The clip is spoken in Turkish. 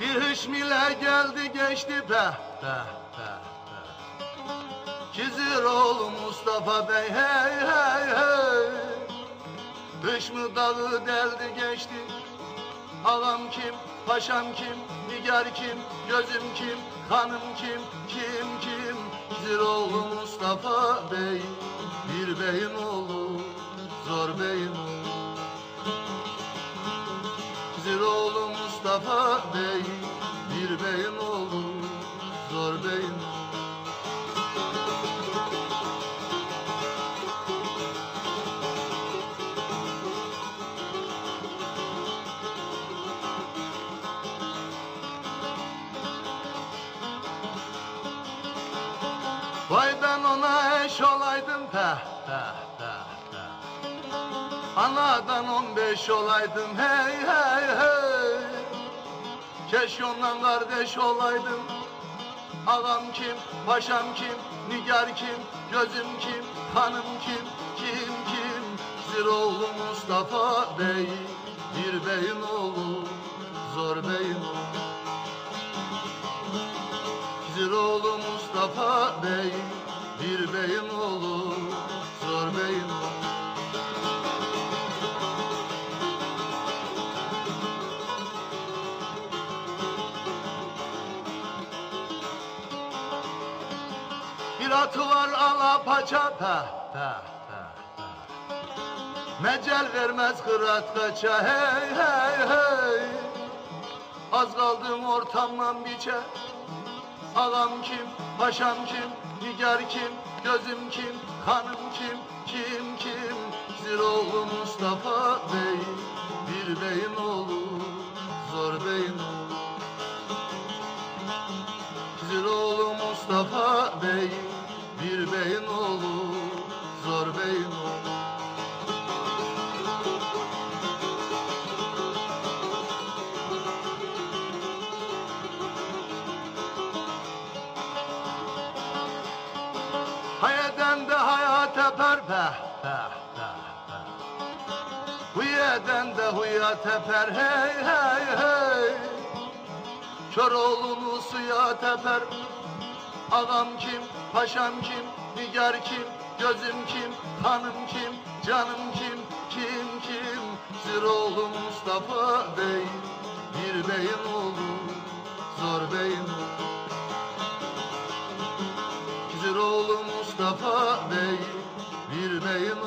Bir hışmile geldi geçti peh peh peh peh. Kiziroğlu Mustafa Bey hey hey hey. Hışmı dağı deldi geçti. Ağam kim, paşam kim, nigar kim, gözüm kim, hanım kim, kim kim? Kiziroğlu Mustafa Bey, bir beyin oğlu, zor beyin oğlu. Kiziroğlu Mustafa Bey, bir beyin oğlu, zor beyin oğlu. Vay ben ona eş olaydım peh peh peh peh. Anadan 15 olaydım hey hey hey. Keşke ondan kardeş olaydım. Ağam kim, paşam kim, nigar kim, gözüm kim, hanım kim, kim kim? Kiziroğlu Mustafa Bey, bir beyin oğlu, zor beyin oğlu. Kiziroğlu Mustafa Bey, bir beyin oğlu, zor beyin oğlu. Bir atı var alapaça peh peh peh peh. Mecel vermez kırat kaça hey hey hey. Az kaldım ortamdan biçe. Ağam kim, paşam kim, nigar kim, gözüm kim, hanım kim, kim kim? Kiziroğlu Mustafa Bey, bir beyin oğlu, zor beyin oğlu. Kiziroğlu Mustafa Bey, bir beyin oğlu, zor beyin oğlu. Hayeden de hayat teper peh peh peh peh. Huyeden de huya teper hey hey hey. Kör oğlunu suya teper. Ağam kim, paşam kim, nigar kim, gözüm kim, hanım kim, canım kim, kim kim? Kiziroğlu Mustafa Bey, bir beyin oğlu, zor beyin oğlu. Kiziroğlu Mustafa Bey, bir beyin